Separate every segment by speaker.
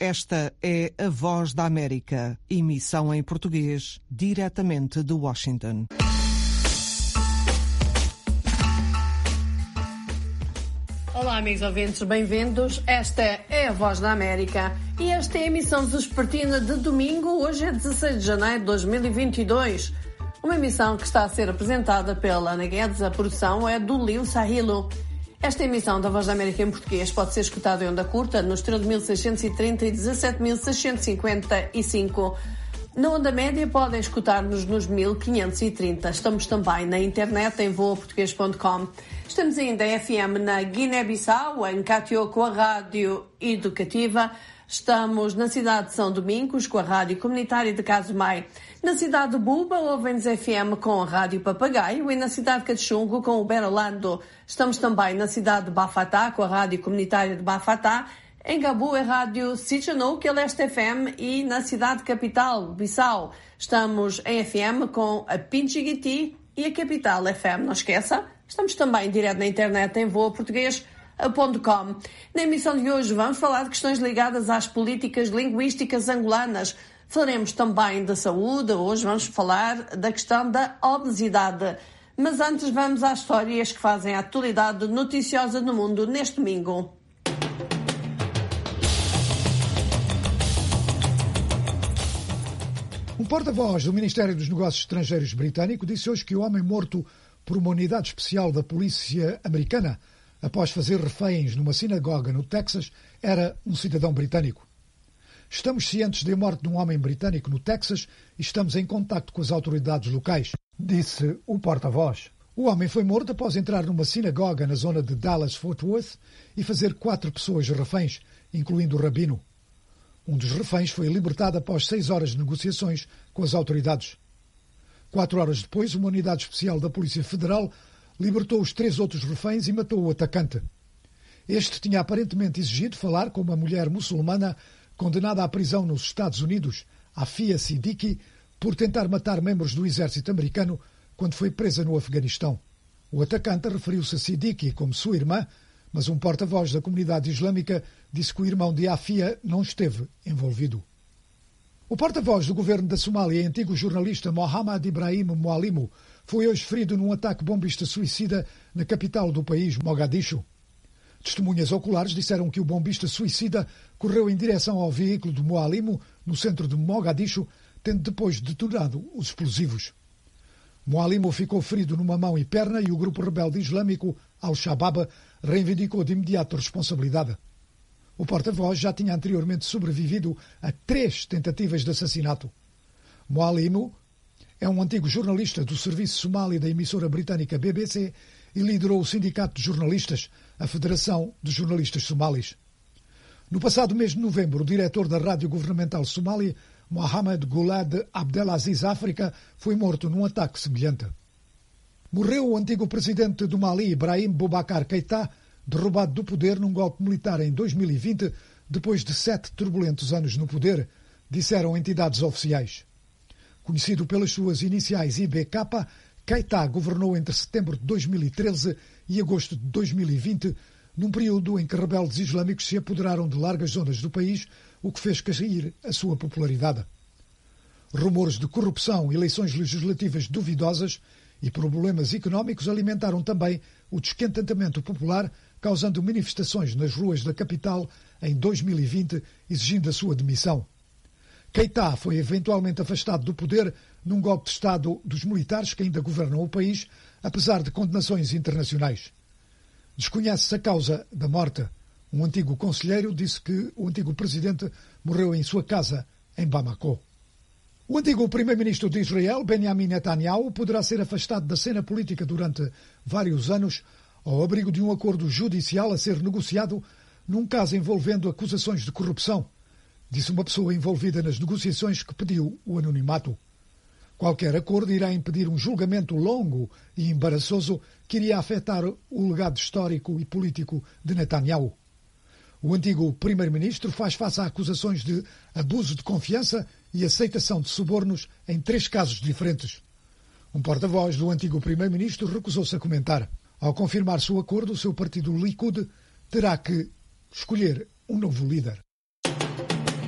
Speaker 1: Esta é a Voz da América, emissão em português, diretamente de Washington.
Speaker 2: Olá, amigos ouvintes, bem-vindos. Esta é a Voz da América e esta é a emissão vespertina de domingo, hoje é 16 de janeiro de 2022. Uma emissão que está a ser apresentada pela Ana Guedes, a produção é do Lil Sahilo. Esta emissão da Voz da América em português pode ser escutada em onda curta nos 13.630 e 17.655. Na onda média podem escutar-nos nos 1530. Estamos também na internet em voaportugues.com. Estamos ainda em FM na Guiné-Bissau, em Catió com a Rádio Educativa. Estamos na cidade de São Domingos com a Rádio Comunitária de Casumai. Na cidade de Buba ouvem-nos FM com a Rádio Papagaio e na cidade de Cachungo com o Berolando. Estamos também na cidade de Bafatá com a Rádio Comunitária de Bafatá. Em Gabu é Rádio Sitchanou, que é Leste FM, e na cidade capital, Bissau, estamos em FM com a Pinchiguiti e a Capital FM. Não esqueça, estamos também direto na internet em voaportugues.com. Na emissão de hoje vamos falar de questões ligadas às políticas linguísticas angolanas. Falaremos também da saúde, hoje vamos falar da questão da obesidade. Mas antes vamos às histórias que fazem a atualidade noticiosa no mundo neste domingo.
Speaker 3: Um porta-voz do Ministério dos Negócios Estrangeiros britânico disse hoje que o homem morto por uma unidade especial da polícia americana após fazer reféns numa sinagoga no Texas era um cidadão britânico. Estamos cientes da morte de um homem britânico no Texas e estamos em contacto com as autoridades locais, disse o porta-voz. O homem foi morto após entrar numa sinagoga na zona de Dallas-Fort Worth e fazer 4 pessoas reféns, incluindo o rabino. Um dos reféns foi libertado após 6 horas de negociações com as autoridades. 4 horas depois, uma unidade especial da Polícia Federal libertou os 3 outros reféns e matou o atacante. Este tinha aparentemente exigido falar com uma mulher muçulmana condenada à prisão nos Estados Unidos, Afia Siddiqui, por tentar matar membros do exército americano quando foi presa no Afeganistão. O atacante referiu-se a Siddiqui como sua irmã, mas um porta-voz da comunidade islâmica disse que o irmão de Afia não esteve envolvido. O porta-voz do governo da Somália e antigo jornalista Mohamed Ibrahim Moalimo foi hoje ferido num ataque bombista suicida na capital do país, Mogadishu. Testemunhas oculares disseram que o bombista suicida correu em direção ao veículo de Moalimo, no centro de Mogadishu, tendo depois detonado os explosivos. Moalimo ficou ferido numa mão e perna e o grupo rebelde islâmico Al-Shabaab reivindicou de imediato responsabilidade. O porta-voz já tinha anteriormente sobrevivido a 3 tentativas de assassinato. Moalimo é um antigo jornalista do Serviço Somali da emissora britânica BBC e liderou o Sindicato de Jornalistas, a Federação de Jornalistas Somalis. No passado mês de novembro, o diretor da rádio governamental somali, Mohamed Gulad Abdelaziz África, foi morto num ataque semelhante. Morreu o antigo presidente do Mali, Ibrahim Boubacar Keïta, derrubado do poder num golpe militar em 2020, depois de 7 turbulentos anos no poder, disseram entidades oficiais. Conhecido pelas suas iniciais IBK, Keïta governou entre setembro de 2013 e agosto de 2020, num período em que rebeldes islâmicos se apoderaram de largas zonas do país, o que fez cair a sua popularidade. Rumores de corrupção, eleições legislativas duvidosas e problemas económicos alimentaram também o descontentamento popular, causando manifestações nas ruas da capital em 2020, exigindo a sua demissão. Keïta foi eventualmente afastado do poder num golpe de Estado dos militares que ainda governam o país, apesar de condenações internacionais. Desconhece-se a causa da morte. Um antigo conselheiro disse que o antigo presidente morreu em sua casa, em Bamako. O antigo primeiro-ministro de Israel, Benjamin Netanyahu, poderá ser afastado da cena política durante vários anos, ao abrigo de um acordo judicial a ser negociado num caso envolvendo acusações de corrupção, disse uma pessoa envolvida nas negociações que pediu o anonimato. Qualquer acordo irá impedir um julgamento longo e embaraçoso que iria afetar o legado histórico e político de Netanyahu. O antigo primeiro-ministro faz face a acusações de abuso de confiança e aceitação de subornos em 3 casos diferentes. Um porta-voz do antigo primeiro-ministro recusou-se a comentar. Ao confirmar-se o acordo, o seu partido Likud terá que escolher um novo líder.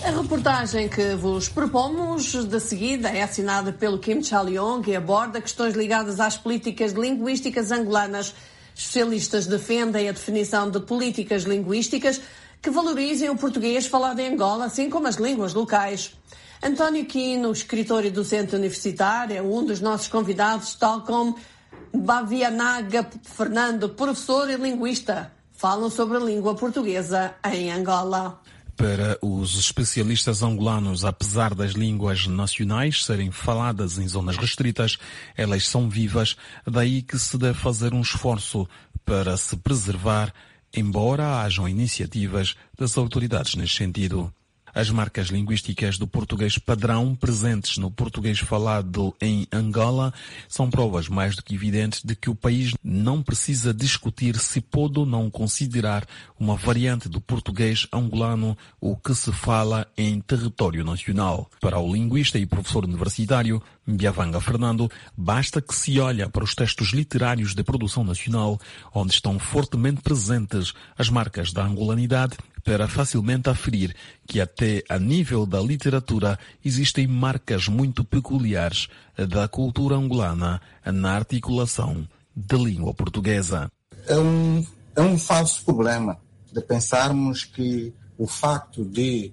Speaker 2: A reportagem que vos propomos de seguida é assinada pelo Kim Cha-leong e aborda questões ligadas às políticas linguísticas angolanas. Especialistas defendem a definição de políticas linguísticas que valorizem o português falado em Angola, assim como as línguas locais. António Quino, escritor e docente universitário, é um dos nossos convidados, tal como Bavianaga Fernando, professor e linguista. Falam sobre a língua portuguesa em Angola.
Speaker 4: Para os especialistas angolanos, apesar das línguas nacionais serem faladas em zonas restritas, elas são vivas, daí que se deve fazer um esforço para se preservar, embora hajam iniciativas das autoridades neste sentido. As marcas linguísticas do português padrão presentes no português falado em Angola são provas mais do que evidentes de que o país não precisa discutir se pode ou não considerar uma variante do português angolano o que se fala em território nacional. Para o linguista e professor universitário Mbiavanga Fernando, basta que se olhe para os textos literários de produção nacional, onde estão fortemente presentes as marcas da angolanidade, para facilmente aferir que até a nível da literatura existem marcas muito peculiares da cultura angolana na articulação da língua portuguesa.
Speaker 5: É um falso problema de pensarmos que o facto de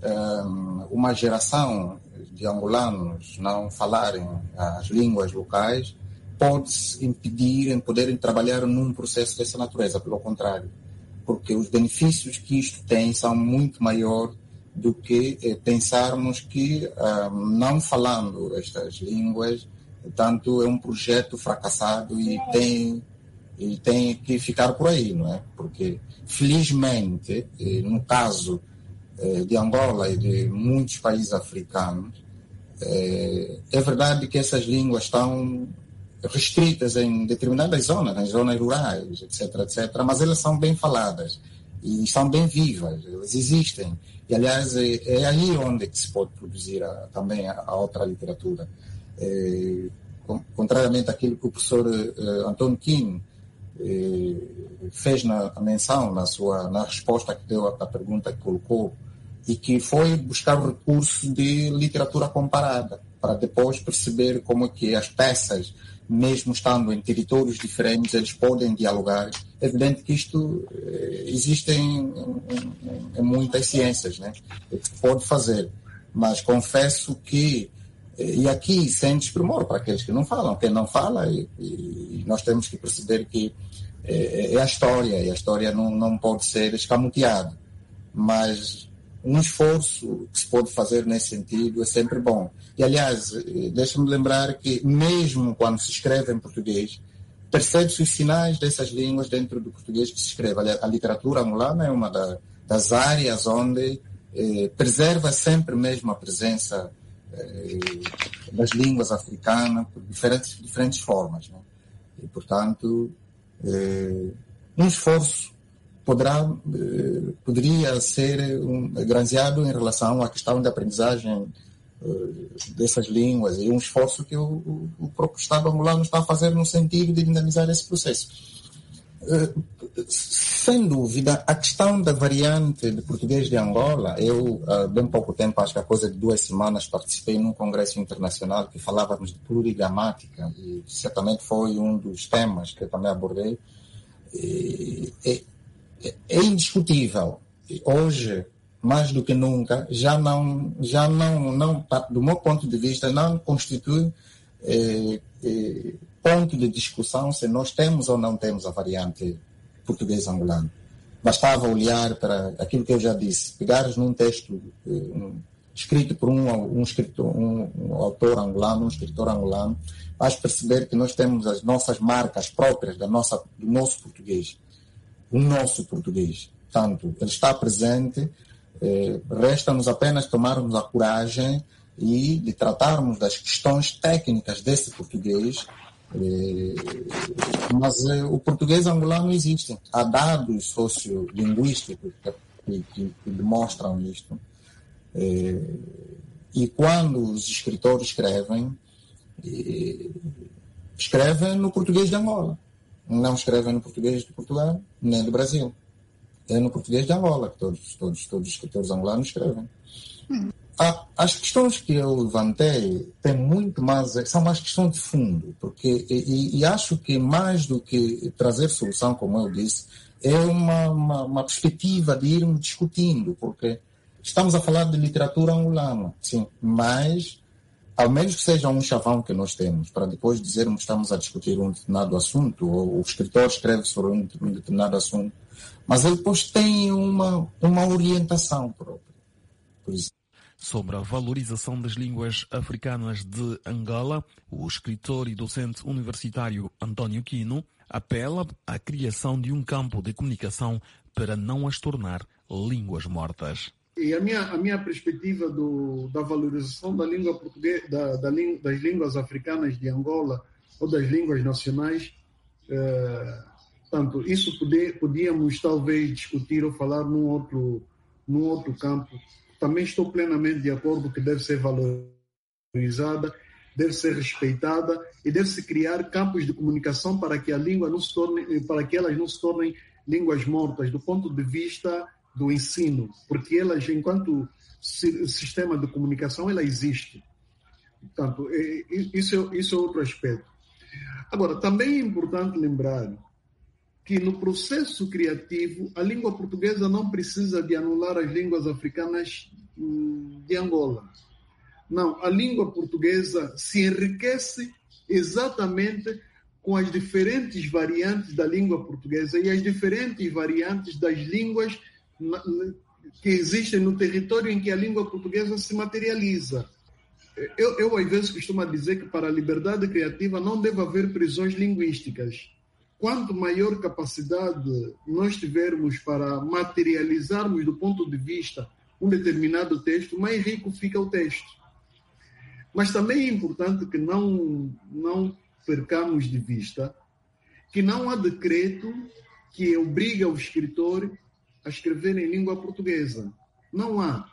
Speaker 5: uma geração de angolanos não falarem as línguas locais pode impedir em poderem trabalhar num processo dessa natureza, pelo contrário. Porque os benefícios que isto tem são muito maiores do que pensarmos que, não falando estas línguas, tanto é um projeto fracassado e tem que ficar por aí, não é? Porque, felizmente, no caso de Angola e de muitos países africanos, é verdade que essas línguas estão restritas em determinadas zonas, nas zonas rurais, etc., mas elas são bem faladas e são bem vivas, elas existem. E, aliás, é ali onde se pode produzir também a outra literatura. Contrariamente àquilo que o professor António Quino fez a menção na resposta que deu à pergunta que colocou, e que foi buscar o recurso de literatura comparada, para depois perceber como é que as peças, mesmo estando em territórios diferentes, eles podem dialogar. É evidente que isto existe em muitas ciências, né? Que se pode fazer, mas confesso que, e aqui sem desprimor para aqueles que não falam, quem não fala, e nós temos que perceber que é a história, e a história não pode ser escamoteada, mas um esforço que se pode fazer nesse sentido é sempre bom. E, aliás, deixa-me lembrar que, mesmo quando se escreve em português, percebe-se os sinais dessas línguas dentro do português que se escreve. A literatura angolana é uma das áreas onde preserva sempre mesmo a presença das línguas africanas por diferentes formas, né? E, portanto, um esforço poderia ser granjeado em relação à questão da aprendizagem dessas línguas, e um esforço que o próprio Estado angolano está a fazer no sentido de dinamizar esse processo. Sem dúvida, a questão da variante de português de Angola, eu, há bem pouco tempo, acho que a coisa de 2 semanas, participei num congresso internacional que falávamos de plurigramática, e certamente foi um dos temas que eu também abordei. É indiscutível. Hoje, mais do que nunca, já não, do meu ponto de vista, não constitui ponto de discussão se nós temos ou não temos a variante português angolano. Bastava olhar para aquilo que eu já disse, pegares num texto escrito por um autor angolano, um escritor angolano, vais perceber que nós temos as nossas marcas próprias do nosso português. O nosso português. Portanto, ele está presente, resta-nos apenas tomarmos a coragem e de tratarmos das questões técnicas desse português, mas o português angolano existe. Há dados sociolinguísticos que demonstram isto. E quando os escritores escrevem no português de Angola. Não escrevem no português de Portugal, nem do Brasil. É no português de Angola que todos os escritores angolanos escrevem. As questões que eu levantei são mais questões de fundo, porque e acho que mais do que trazer solução, como eu disse, é uma perspectiva de irmos discutindo, porque estamos a falar de literatura angolana, sim, mas ao menos que seja um chavão que nós temos, para depois dizermos que estamos a discutir um determinado assunto, ou o escritor escreve sobre um determinado assunto, mas ele depois tem uma orientação própria. Por isso.
Speaker 4: Sobre a valorização das línguas africanas de Angola, o escritor e docente universitário António Quino apela à criação de um campo de comunicação para não as tornar línguas mortas.
Speaker 6: E a minha perspectiva da valorização da língua portuguesa, das línguas africanas de Angola ou das línguas nacionais, tanto isso podíamos talvez discutir ou falar num outro campo. Também estou plenamente de acordo que deve ser valorizada, deve ser respeitada e deve-se criar campos de comunicação para que a língua para que elas não se tornem línguas mortas do ponto de vista do ensino, porque elas, enquanto sistema de comunicação, ela existe. Portanto, isso é outro aspecto. Agora, também é importante lembrar que no processo criativo, a língua portuguesa não precisa de anular as línguas africanas de Angola. Não, a língua portuguesa se enriquece exatamente com as diferentes variantes da língua portuguesa e as diferentes variantes das línguas que existem no território em que a língua portuguesa se materializa. Eu às vezes costumo dizer que para a liberdade criativa não deve haver prisões linguísticas. Quanto maior capacidade nós tivermos para materializarmos do ponto de vista um determinado texto, mais rico fica o texto. Mas também é importante que não percamos de vista que não há decreto que obriga o escritor a escrever em língua portuguesa. Não há.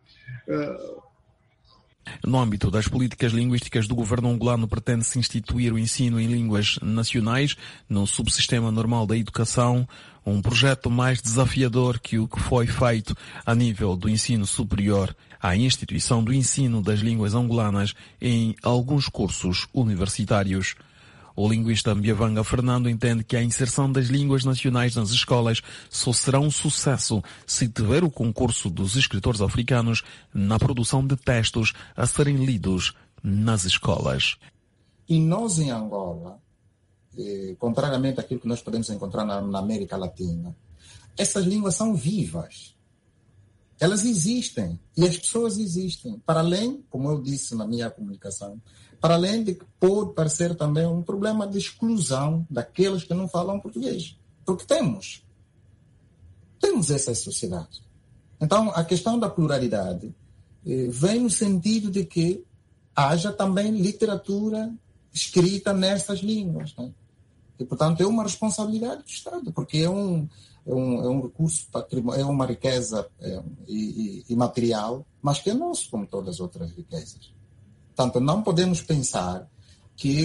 Speaker 4: No âmbito das políticas linguísticas do governo angolano, pretende-se instituir o ensino em línguas nacionais no subsistema normal da educação, um projeto mais desafiador que o que foi feito a nível do ensino superior, a instituição do ensino das línguas angolanas em alguns cursos universitários. O linguista Mbiavanga Fernando entende que a inserção das línguas nacionais nas escolas só será um sucesso se tiver o concurso dos escritores africanos na produção de textos a serem lidos nas escolas.
Speaker 5: E nós em Angola, contrariamente àquilo que nós podemos encontrar na América Latina, essas línguas são vivas. Elas existem e as pessoas existem. Para além, como eu disse na minha comunicação, para além de que pode parecer também um problema de exclusão daqueles que não falam português. Porque temos essas sociedades. Então, a questão da pluralidade vem no sentido de que haja também literatura escrita nessas línguas. Né? E, portanto, é uma responsabilidade do Estado, porque é um recurso patrimonial, é uma riqueza imaterial, mas que é nosso, como todas as outras riquezas. Portanto, não podemos pensar que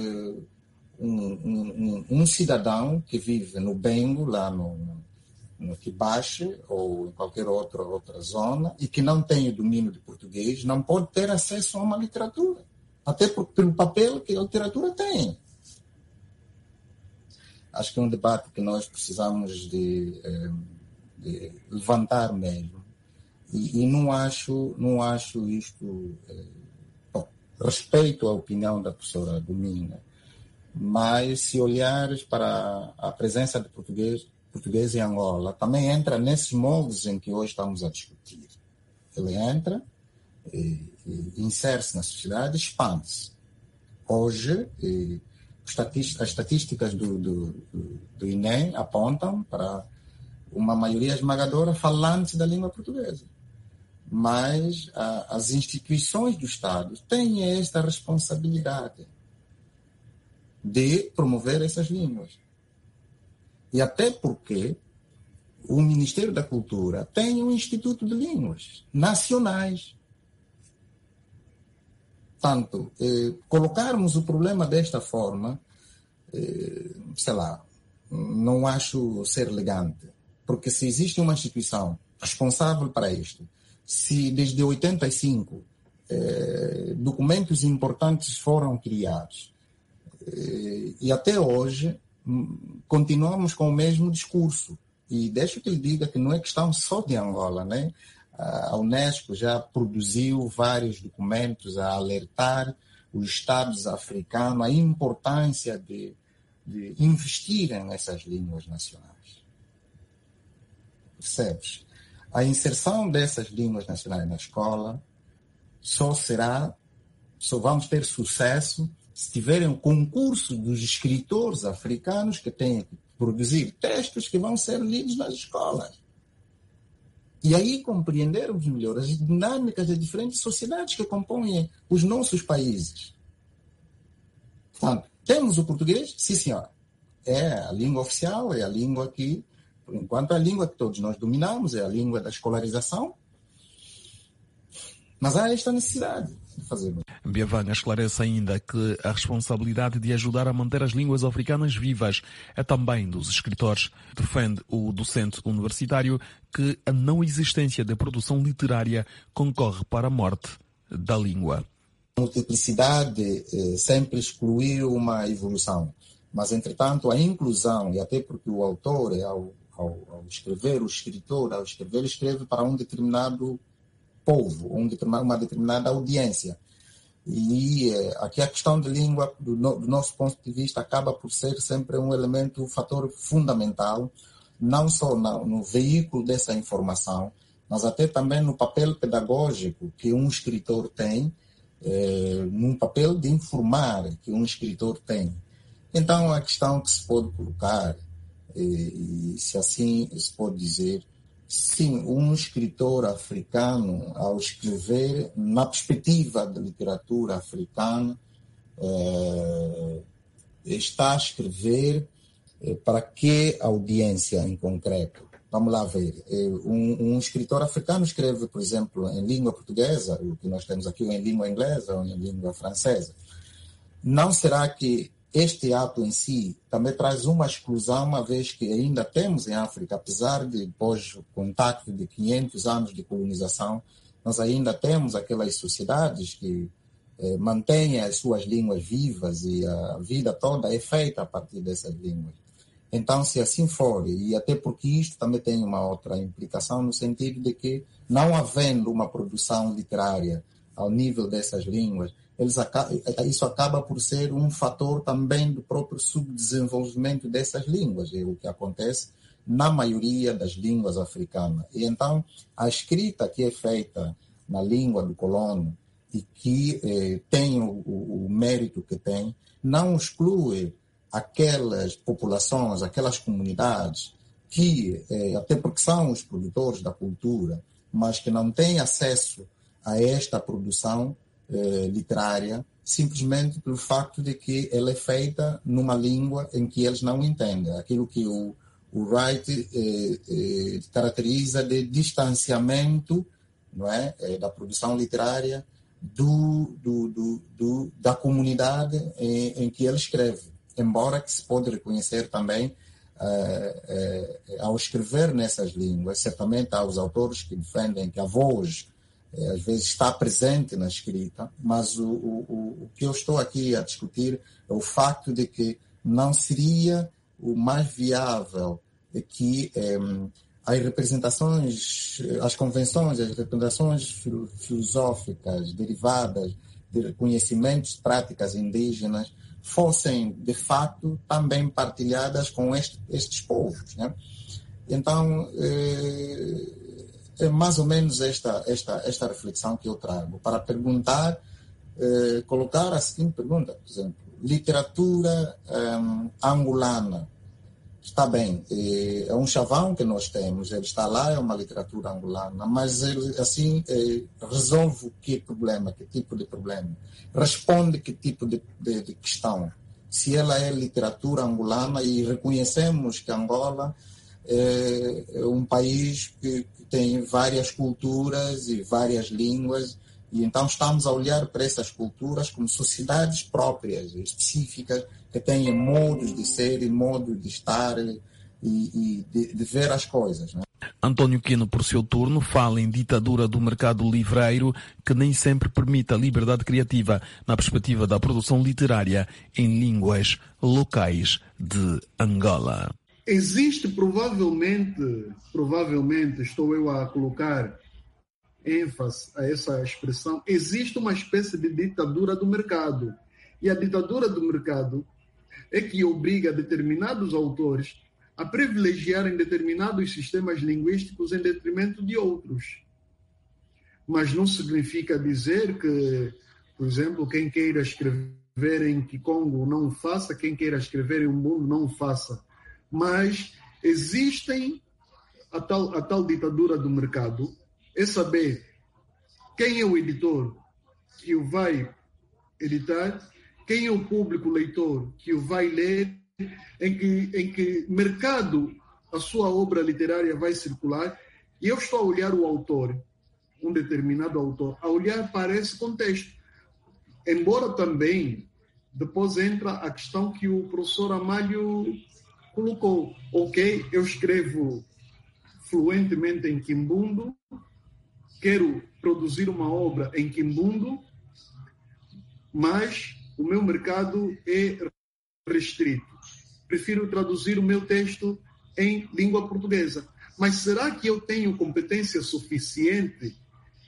Speaker 5: um cidadão que vive no Bengo, lá no Tibache, ou em qualquer outra zona, e que não tem o domínio de português, não pode ter acesso a uma literatura. Até pelo papel que a literatura tem. Acho que é um debate que nós precisamos de levantar mesmo. E não acho isto... respeito a opinião da professora Domina, mas se olhares para a presença de português em Angola, também entra nesses moldes em que hoje estamos a discutir. Ele entra, insere-se na sociedade, expande-se. Hoje, as estatísticas do INEM apontam para uma maioria esmagadora falantes da língua portuguesa. Mas as instituições do Estado têm esta responsabilidade de promover essas línguas. E até porque o Ministério da Cultura tem um Instituto de Línguas Nacionais. Portanto, colocarmos o problema desta forma, não acho ser elegante. Porque se existe uma instituição responsável para isto, se desde 85 documentos importantes foram criados e até hoje continuamos com o mesmo discurso. E deixa que lhe diga que não é questão só de Angola, né? A Unesco já produziu vários documentos a alertar os Estados africanos a importância de investirem nessas línguas nacionais. Percebes? A inserção dessas línguas nacionais na escola só vamos ter sucesso se tiverem um concurso dos escritores africanos que têm que produzir textos que vão ser lidos nas escolas. E aí compreendermos melhor as dinâmicas das diferentes sociedades que compõem os nossos países. Portanto, temos o português? Sim, senhora. É a língua oficial, é a língua que, por enquanto, é a língua que todos nós dominamos, é a língua da escolarização. Mas há esta necessidade de fazer.
Speaker 4: Biavanga esclarece ainda que a responsabilidade de ajudar a manter as línguas africanas vivas é também dos escritores. Defende o docente universitário que a não existência de produção literária concorre para a morte da língua.
Speaker 5: A multiplicidade sempre excluiu uma evolução, mas, entretanto, a inclusão, e até porque o autor, ao escrever, o escritor, ao escrever, escreve para um determinado povo, uma determinada audiência. E aqui a questão de língua, do nosso ponto de vista, acaba por ser sempre um fator fundamental, não só no veículo dessa informação, mas até também no papel pedagógico que um escritor tem, num papel de informar que um escritor tem. Então, a questão que se pode colocar, e se assim se pode dizer, sim, um escritor africano, ao escrever, na perspectiva da literatura africana, está a escrever para que audiência em concreto? Vamos lá ver. Um escritor africano escreve, por exemplo, em língua portuguesa, o que nós temos aqui, ou em língua inglesa, ou em língua francesa. Não será que este ato em si também traz uma exclusão, uma vez que ainda temos em África, apesar de, depois do contacto de 500 anos de colonização, nós ainda temos aquelas sociedades que mantêm as suas línguas vivas e a vida toda é feita a partir dessas línguas. Então, se assim for, e até porque isto também tem uma outra implicação no sentido de que, não havendo uma produção literária ao nível dessas línguas, isso acaba por ser um fator também do próprio subdesenvolvimento dessas línguas, é o que acontece na maioria das línguas africanas. E então, a escrita que é feita na língua do colono e que tem o mérito que tem, não exclui aquelas populações, aquelas comunidades que, até porque são os produtores da cultura, mas que não têm acesso a esta produção literária, simplesmente pelo facto de que ela é feita numa língua em que eles não entendem. Aquilo que o Wright caracteriza de distanciamento, não é? Da produção literária da comunidade em que ele escreve. Embora que se pode reconhecer também, ao escrever nessas línguas, certamente há os autores que defendem que a voz às vezes está presente na escrita, mas o que eu estou aqui a discutir é o facto de que não seria o mais viável que as representações, as convenções, as representações filosóficas derivadas de conhecimentos, práticas indígenas, fossem, de fato, também partilhadas com estes povos, né? Então, é mais ou menos esta reflexão que eu trago para perguntar, colocar a seguinte pergunta, por exemplo, literatura angolana, está bem, é um chavão que nós temos, ele está lá, é uma literatura angolana, mas ele, assim, resolve que problema, que tipo de problema? Responde que tipo de questão? Se ela é literatura angolana e reconhecemos que Angola é um país que tem várias culturas e várias línguas, e então estamos a olhar para essas culturas como sociedades próprias, específicas, que têm modos de ser e modos de estar e de ver as coisas, né?
Speaker 4: António Quino, por seu turno, fala em ditadura do mercado livreiro que nem sempre permite a liberdade criativa na perspectiva da produção literária em línguas locais de Angola.
Speaker 6: Existe provavelmente, estou eu a colocar ênfase a essa expressão, existe uma espécie de ditadura do mercado. E a ditadura do mercado é que obriga determinados autores a privilegiarem determinados sistemas linguísticos em detrimento de outros. Mas não significa dizer que, por exemplo, quem queira escrever em Kikongo não o faça, quem queira escrever em Umbundo não o faça. Mas existem a tal ditadura do mercado, é saber quem é o editor que o vai editar, quem é o público leitor que o vai ler, em que mercado a sua obra literária vai circular, e eu estou a olhar o autor, um determinado autor, a olhar para esse contexto. Embora também, depois entra a questão que o professor Amália colocou. Ok, eu escrevo fluentemente em Kimbundo, quero produzir uma obra em Kimbundo, mas o meu mercado é restrito. Prefiro traduzir o meu texto em língua portuguesa. Mas será que eu tenho competência suficiente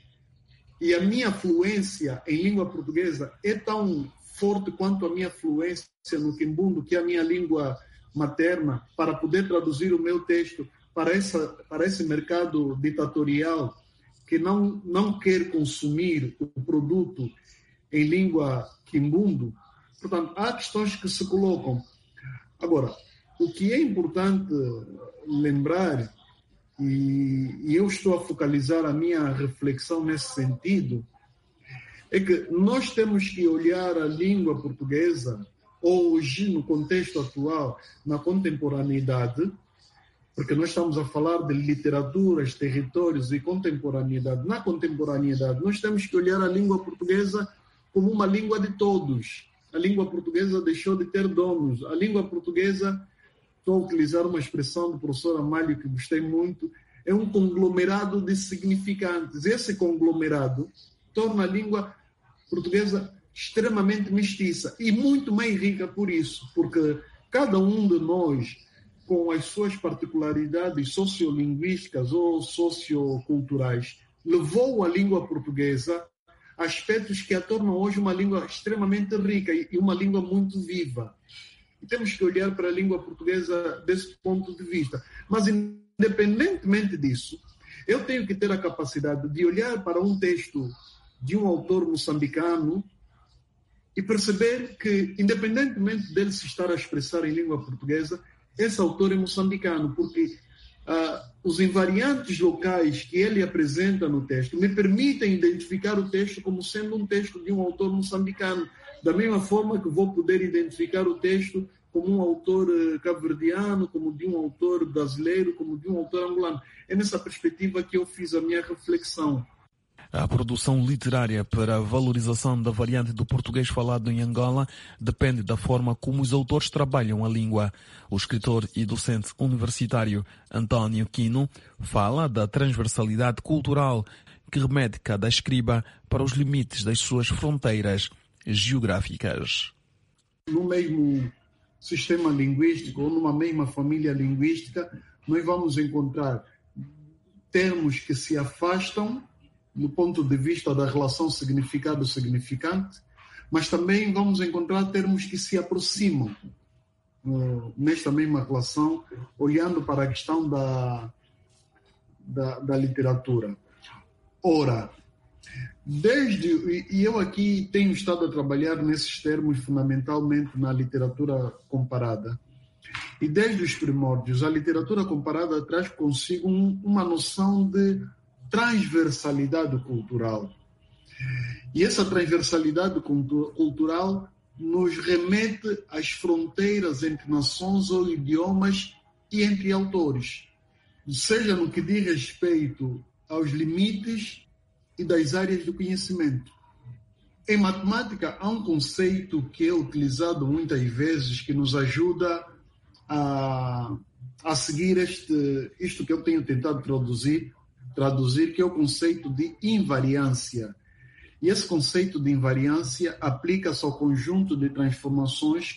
Speaker 6: e a minha fluência em língua portuguesa é tão forte quanto a minha fluência no Kimbundo, que é a minha língua materna, para poder traduzir o meu texto para esse mercado ditatorial que não quer consumir o produto em língua Kimbundo? Portanto, há questões que se colocam. Agora, o que é importante lembrar, e eu estou a focalizar a minha reflexão nesse sentido, é que nós temos que olhar a língua portuguesa, hoje, no contexto atual, na contemporaneidade, porque nós estamos a falar de literaturas, territórios e contemporaneidade. Na contemporaneidade, nós temos que olhar a língua portuguesa como uma língua de todos. A língua portuguesa deixou de ter donos. A língua portuguesa, estou a utilizar uma expressão do professor Amália que gostei muito, é um conglomerado de significantes. Esse conglomerado torna a língua portuguesa extremamente mestiça e muito mais rica por isso, porque cada um de nós, com as suas particularidades sociolinguísticas ou socioculturais, levou a língua portuguesa a aspectos que a tornam hoje uma língua extremamente rica e uma língua muito viva. E temos que olhar para a língua portuguesa desse ponto de vista. Mas, independentemente disso, eu tenho que ter a capacidade de olhar para um texto de um autor moçambicano e perceber que, independentemente dele se estar a expressar em língua portuguesa, esse autor é moçambicano, porque os invariantes locais que ele apresenta no texto me permitem identificar o texto como sendo um texto de um autor moçambicano, da mesma forma que vou poder identificar o texto como um autor cabo-verdiano, como de um autor brasileiro, como de um autor angolano. É nessa perspectiva que eu fiz a minha reflexão.
Speaker 4: A produção literária para a valorização da variante do português falado em Angola depende da forma como os autores trabalham a língua. O escritor e docente universitário António Quino fala da transversalidade cultural que remete cada escriba para os limites das suas fronteiras geográficas.
Speaker 6: No mesmo sistema linguístico ou numa mesma família linguística, nós vamos encontrar termos que se afastam do ponto de vista da relação significado-significante, mas também vamos encontrar termos que se aproximam nesta mesma relação, olhando para a questão da literatura. Ora, e eu aqui tenho estado a trabalhar nesses termos fundamentalmente na literatura comparada, e desde os primórdios, a literatura comparada traz consigo uma noção de transversalidade cultural. E essa transversalidade cultural nos remete às fronteiras entre nações ou idiomas e entre autores, seja no que diz respeito aos limites e das áreas do conhecimento. Em matemática, há um conceito que é utilizado muitas vezes que nos ajuda a a seguir isto que eu tenho tentado traduzir, que é o conceito de invariância. E esse conceito de invariância aplica-se ao conjunto de transformações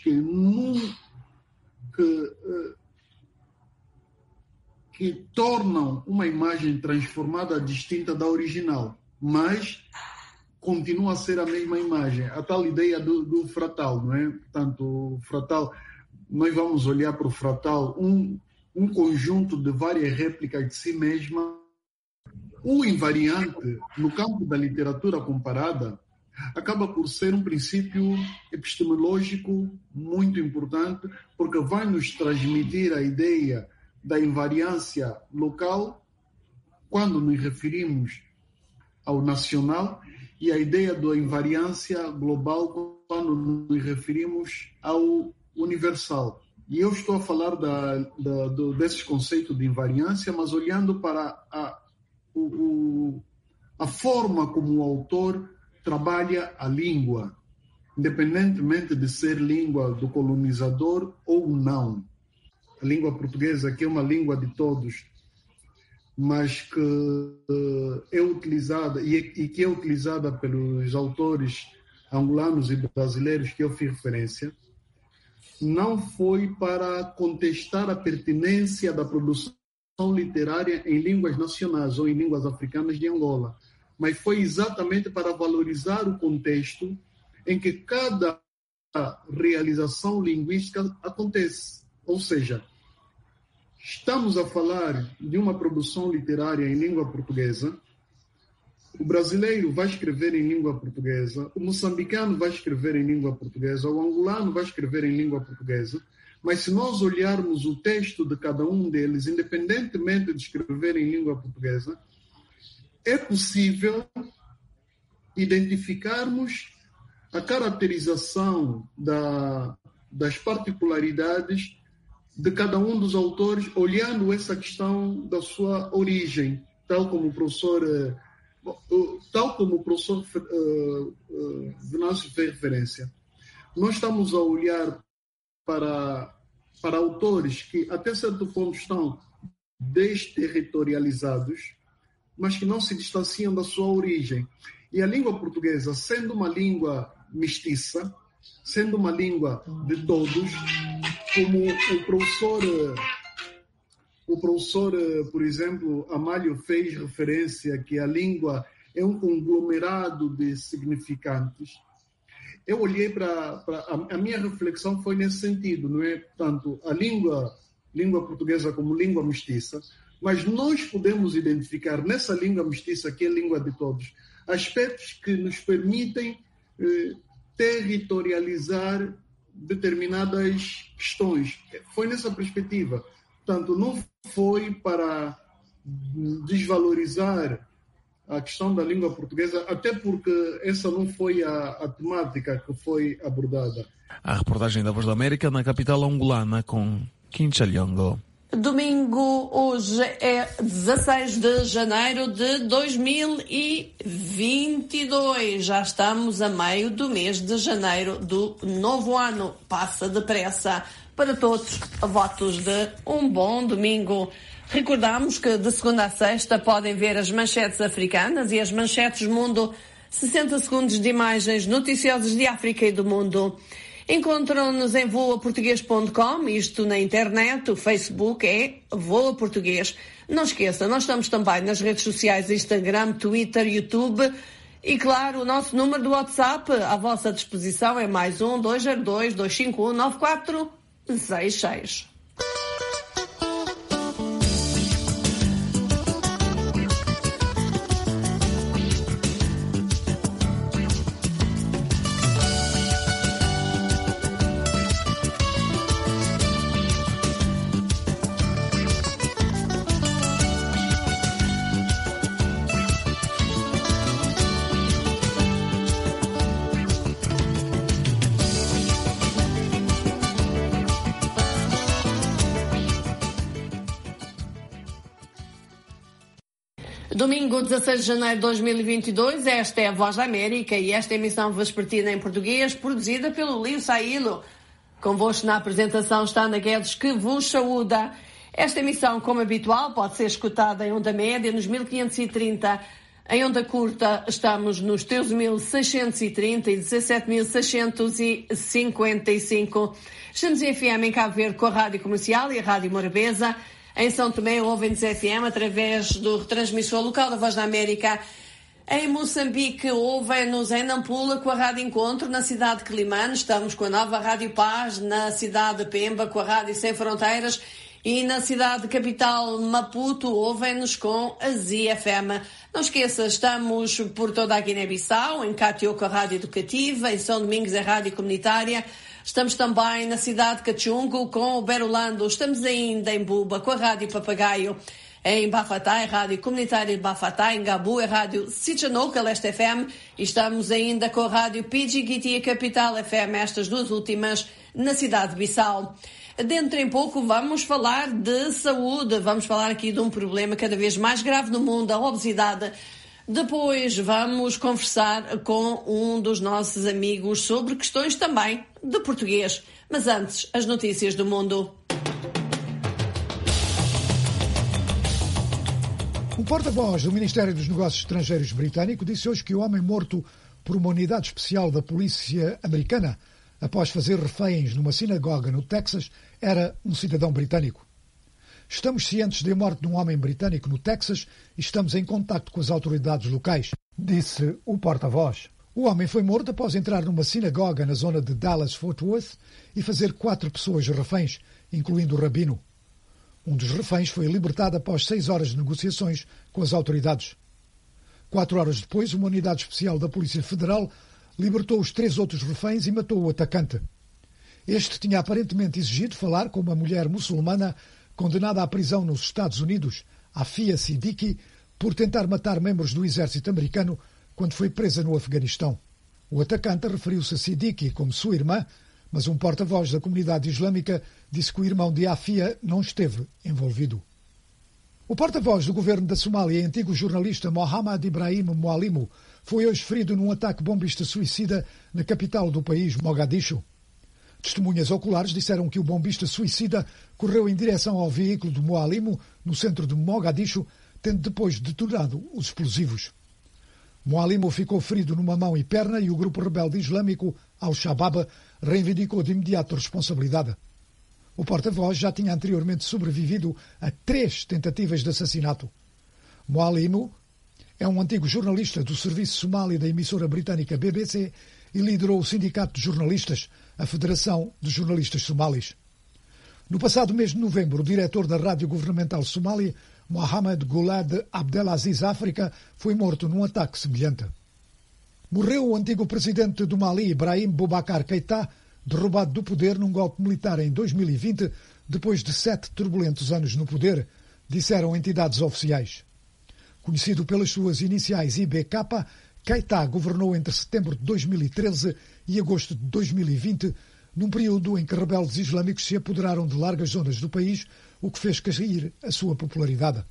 Speaker 6: que tornam uma imagem transformada distinta da original, mas continua a ser a mesma imagem. A tal ideia do fratal, não é? Portanto, o fratal, nós vamos olhar para o fratal, um conjunto de várias réplicas de si mesma. O invariante, no campo da literatura comparada, acaba por ser um princípio epistemológico muito importante, porque vai nos transmitir a ideia da invariância local quando nos referimos ao nacional e a ideia da invariância global quando nos referimos ao universal. E eu estou a falar desses conceitos de invariância, mas olhando para a forma como o autor trabalha a língua, independentemente de ser língua do colonizador ou não. A língua portuguesa, que é uma língua de todos, mas que é utilizada e que é utilizada pelos autores angolanos e brasileiros que eu fiz referência, não foi para contestar a pertinência da produção literária em línguas nacionais ou em línguas africanas de Angola, mas foi exatamente para valorizar o contexto em que cada realização linguística acontece. Ou seja, estamos a falar de uma produção literária em língua portuguesa, o brasileiro vai escrever em língua portuguesa, o moçambicano vai escrever em língua portuguesa, o angolano vai escrever em língua portuguesa, mas se nós olharmos o texto de cada um deles, independentemente de escrever em língua portuguesa, é possível identificarmos a caracterização das particularidades de cada um dos autores, olhando essa questão da sua origem, tal como o professor Venâncio fez referência. Nós estamos a olhar para autores que, até certo ponto, estão desterritorializados, mas que não se distanciam da sua origem. E a língua portuguesa, sendo uma língua mestiça, sendo uma língua de todos, como o professor, por exemplo, Amálio fez referência que a língua é um conglomerado de significantes. Eu olhei para a minha reflexão foi nesse sentido, não é tanto a língua portuguesa como língua mestiça, mas nós podemos identificar nessa língua mestiça, que é a língua de todos, aspectos que nos permitem territorializar determinadas questões. Foi nessa perspectiva. Portanto, não foi para desvalorizar a questão da língua portuguesa, até porque essa não foi a temática que foi abordada.
Speaker 4: A reportagem da Voz da América na capital angolana com Quinchalhongo.
Speaker 2: Domingo, hoje é 16 de janeiro de 2022. Já estamos a meio do mês de janeiro do novo ano. Passa depressa. Para todos, votos de um bom domingo. Recordamos que de segunda a sexta podem ver as manchetes africanas e as manchetes mundo, 60 segundos de imagens noticiosas de África e do mundo. Encontram-nos em voaportugues.com, isto na internet, o Facebook é Voa Português. Não esqueça, nós estamos também nas redes sociais, Instagram, Twitter, YouTube e, claro, o nosso número do WhatsApp à vossa disposição é +1 202 251 9466. Domingo, 16 de janeiro de 2022, esta é a Voz da América e esta emissão vespertina em português, produzida pelo Lio Sailo. Convosco na apresentação está Ana Guedes, que vos saúda. Esta emissão, como habitual, pode ser escutada em onda média nos 1530. Em onda curta estamos nos 13.630 e 17.655. Estamos em FM em Cabo Verde com a Rádio Comercial e a Rádio Morabeza. Em São Tomé ouvem-nos FM através do retransmissor local da Voz da América. Em Moçambique ouvem-nos em Nampula com a Rádio Encontro, na cidade de Quelimane. Estamos com a nova Rádio Paz, na cidade de Pemba com a Rádio Sem Fronteiras. E na cidade capital Maputo ouvem-nos com a ZFM. Não esqueça, estamos por toda a Guiné-Bissau, em Catió com a Rádio Educativa, em São Domingos a Rádio Comunitária. Estamos também na cidade de Cachungo com o Berolando. Estamos ainda em Buba com a Rádio Papagaio. Em Bafatá, a Rádio Comunitária de Bafatá, em Gabu, a Rádio Sichanouca, Leste FM, e estamos ainda com a Rádio Pidjigiti, a Capital FM, estas duas últimas na cidade de Bissau. Dentro em pouco vamos falar de saúde, vamos falar aqui de um problema cada vez mais grave no mundo, a obesidade. Depois vamos conversar com um dos nossos amigos sobre questões também de português. Mas antes, as notícias do mundo.
Speaker 3: Um porta-voz do Ministério dos Negócios Estrangeiros britânico disse hoje que o homem morto por uma unidade especial da polícia americana após fazer reféns numa sinagoga no Texas era um cidadão britânico. Estamos cientes da morte de um homem britânico no Texas e estamos em contacto com as autoridades locais, disse o porta-voz. O homem foi morto após entrar numa sinagoga na zona de Dallas-Fort Worth e fazer 4 pessoas reféns, incluindo o rabino. Um dos reféns foi libertado após 6 horas de negociações com as autoridades. 4 horas depois, uma unidade especial da Polícia Federal libertou os 3 outros reféns e matou o atacante. Este tinha aparentemente exigido falar com uma mulher muçulmana condenada à prisão nos Estados Unidos, Afia Siddiqui, por tentar matar membros do exército americano quando foi presa no Afeganistão. O atacante referiu-se a Siddiqui como sua irmã, mas um porta-voz da comunidade islâmica disse que o irmão de Afia não esteve envolvido. O porta-voz do governo da Somália e antigo jornalista Mohamed Ibrahim Moalimo foi hoje ferido num ataque bombista suicida na capital do país, Mogadishu. Testemunhas oculares disseram que o bombista suicida correu em direção ao veículo de Moalimo, no centro de Mogadishu, tendo depois detonado os explosivos. Moalimo ficou ferido numa mão e perna e o grupo rebelde islâmico Al-Shabaab reivindicou de imediato a responsabilidade. O porta-voz já tinha anteriormente sobrevivido a 3 tentativas de assassinato. Moalimo é um antigo jornalista do serviço somali da emissora britânica BBC e liderou o Sindicato de Jornalistas, a Federação de Jornalistas Somalis. No passado mês de novembro, o diretor da rádio governamental somali, Mohamed Gulad Abdelaziz África, foi morto num ataque semelhante. Morreu o antigo presidente do Mali, Ibrahim Boubacar Keïta, derrubado do poder num golpe militar em 2020, depois de 7 turbulentos anos no poder, disseram entidades oficiais. Conhecido pelas suas iniciais IBK, Keïta governou entre setembro de 2013 e agosto de 2020, num período em que rebeldes islâmicos se apoderaram de largas zonas do país, o que fez cair a sua popularidade.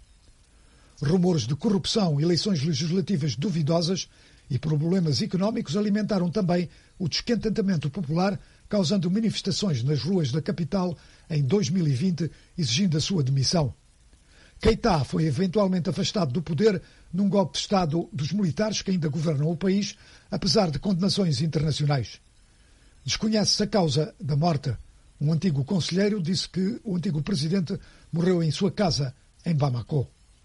Speaker 3: Rumores de corrupção, eleições legislativas duvidosas e problemas económicos alimentaram também o descontentamento popular, causando manifestações nas ruas da capital em 2020, exigindo a sua demissão. Keïta foi eventualmente afastado do poder num golpe de Estado dos militares que ainda governam o país, apesar de condenações internacionais. Desconhece-se a causa da morte. Um antigo conselheiro disse que o antigo presidente morreu em sua casa, em Bamako.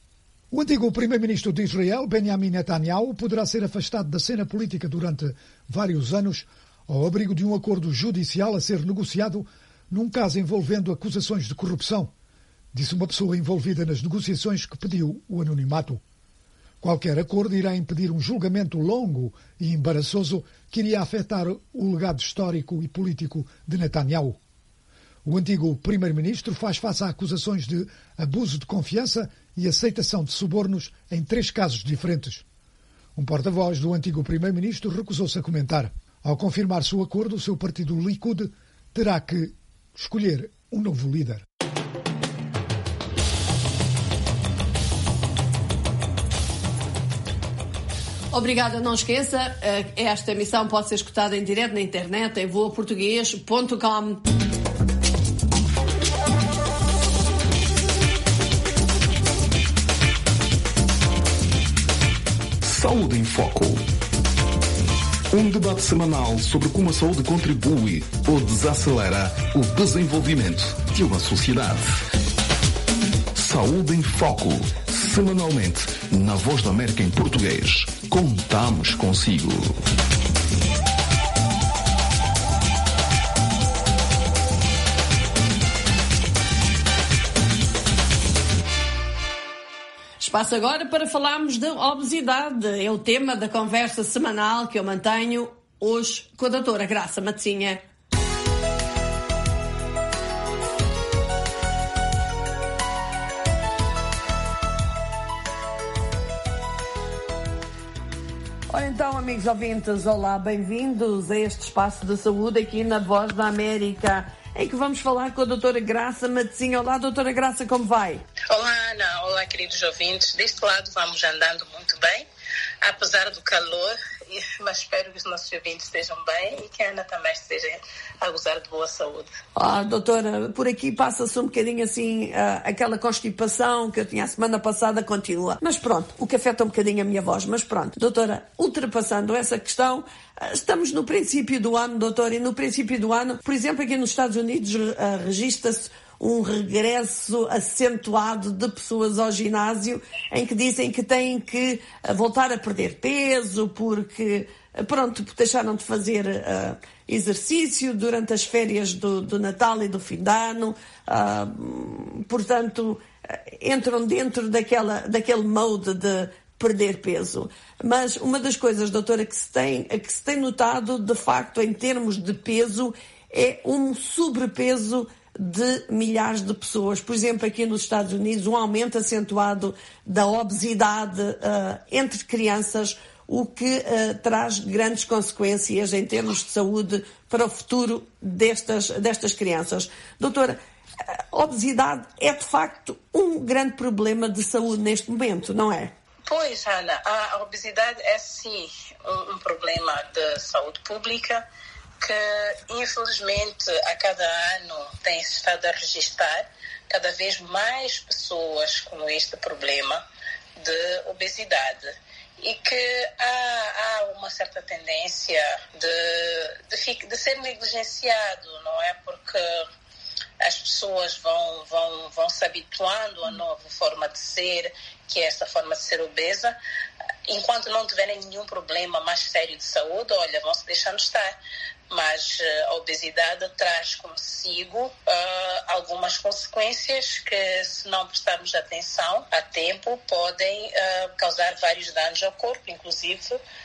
Speaker 3: O antigo primeiro-ministro de Israel, Benjamin Netanyahu, poderá ser afastado da cena política durante vários anos, ao abrigo de um acordo judicial a ser negociado num caso envolvendo acusações de corrupção, disse uma pessoa envolvida nas negociações que pediu o anonimato. Qualquer acordo irá impedir um julgamento longo e embaraçoso que iria afetar o legado histórico e político de Netanyahu. O antigo primeiro-ministro faz face a acusações de abuso de confiança e aceitação de subornos em 3 casos diferentes. Um porta-voz do antigo primeiro-ministro recusou-se a comentar. Ao confirmar-se o acordo, o seu partido Likud terá que escolher um novo líder.
Speaker 2: Obrigada, não esqueça, esta emissão pode ser escutada em direto na internet em voaportugues.com.
Speaker 7: Saúde em Foco. Um debate semanal sobre como a saúde contribui ou desacelera o desenvolvimento de uma sociedade. Saúde em Foco. Semanalmente, na Voz da América em português. Contamos consigo.
Speaker 2: Espaço agora para falarmos de obesidade. É o tema da conversa semanal que eu mantenho hoje com a doutora Graça Matezinha. Ora então, amigos ouvintes, olá, bem-vindos a este espaço de saúde aqui na Voz da América, em que vamos falar com a doutora Graça Matezinha. Olá, doutora Graça, como vai?
Speaker 8: Olá, Ana. Olá, queridos ouvintes. Deste lado vamos andando muito bem, apesar do calor, mas espero que os nossos ouvintes estejam bem e que a Ana também esteja a gozar de boa saúde.
Speaker 2: Doutora, por aqui passa-se um bocadinho assim, aquela constipação que eu tinha a semana passada continua. Mas pronto, o que afeta um bocadinho a minha voz, mas pronto. Doutora, ultrapassando essa questão, estamos no princípio do ano, doutora, e no princípio do ano, por exemplo, aqui nos Estados Unidos registra-se um regresso acentuado de pessoas ao ginásio, em que dizem que têm que voltar a perder peso porque, pronto, deixaram de fazer exercício durante as férias do Natal e do fim de ano, portanto, entram dentro daquele mode de perder peso. Mas uma das coisas, doutora, que se tem notado, de facto, em termos de peso, é um sobrepeso de milhares de pessoas. Por exemplo, aqui nos Estados Unidos, um aumento acentuado da obesidade entre crianças, o que traz grandes consequências em termos de saúde para o futuro destas crianças. Doutora, a obesidade é de facto um grande problema de saúde neste momento, não é?
Speaker 8: Pois, Ana, a obesidade é sim um problema de saúde pública que, infelizmente, a cada ano tem estado a registrar cada vez mais pessoas com este problema de obesidade e que há uma certa tendência de ser negligenciado, não é? Porque as pessoas vão se habituando a nova forma de ser, que é essa forma de ser obesa, enquanto não tiverem nenhum problema mais sério de saúde, olha, vão se deixando estar. Mas a obesidade traz consigo algumas consequências que, se não prestarmos atenção a tempo, podem causar vários danos ao corpo, inclusive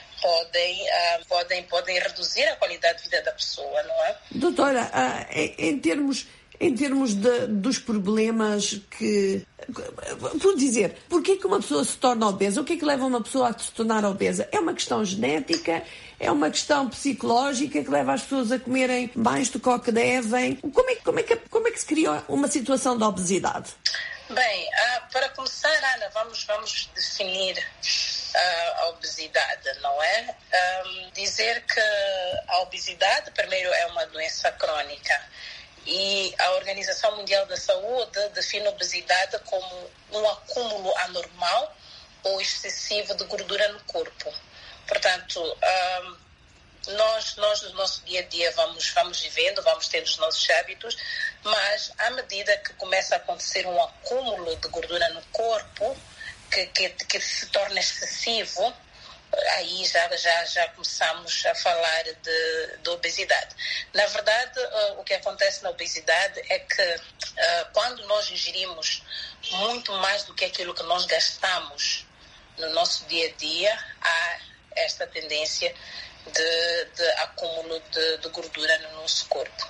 Speaker 8: podem reduzir a qualidade de vida da pessoa, não é?
Speaker 2: Doutora, em termos dos problemas que... Por dizer, porquê que uma pessoa se torna obesa? O que é que leva uma pessoa a se tornar obesa? É uma questão genética? É uma questão psicológica que leva as pessoas a comerem mais do que devem? Como é que se cria uma situação de obesidade?
Speaker 8: Bem, para começar, Ana, vamos definir a obesidade, não é? Dizer que a obesidade, primeiro, é uma doença crônica. E a Organização Mundial da Saúde define a obesidade como um acúmulo anormal ou excessivo de gordura no corpo. Portanto, nós no nosso dia a dia vamos vivendo, vamos tendo os nossos hábitos, mas à medida que começa a acontecer um acúmulo de gordura no corpo que se torna excessivo, aí já começamos a falar de obesidade. Na verdade, o que acontece na obesidade é que quando nós ingerimos muito mais do que aquilo que nós gastamos no nosso dia a dia, há esta tendência de acúmulo de gordura no nosso corpo.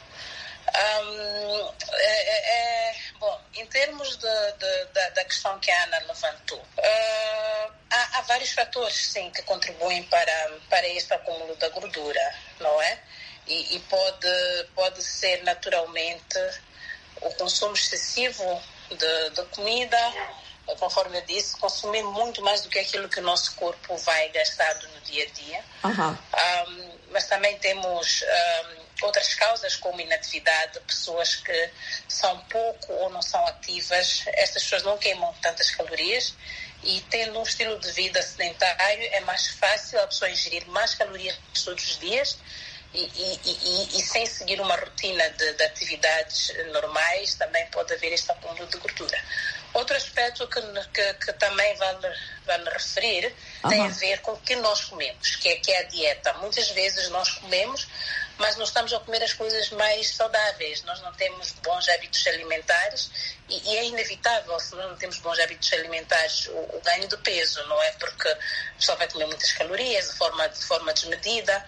Speaker 8: Bom, em termos da questão que a Ana levantou, há vários fatores, sim, que contribuem para este acúmulo da gordura, não é? E pode ser naturalmente o consumo excessivo de comida, conforme eu disse, consumir muito mais do que aquilo que o nosso corpo vai gastando no dia a dia. Mas também temos outras causas, como inatividade, pessoas que são pouco ou não são ativas. Estas pessoas não queimam tantas calorias e tendo um estilo de vida sedentário é mais fácil a pessoa ingerir mais calorias todos os dias e sem seguir uma rotina de atividades normais também pode haver este acúmulo de gordura. Outro aspecto que também vale referir tem a ver com o que nós comemos, que é a dieta. Muitas vezes nós comemos, mas não estamos a comer as coisas mais saudáveis. Nós não temos bons hábitos alimentares e é inevitável, se nós não temos bons hábitos alimentares, o ganho de peso, não é? Porque a pessoa vai comer muitas calorias de forma desmedida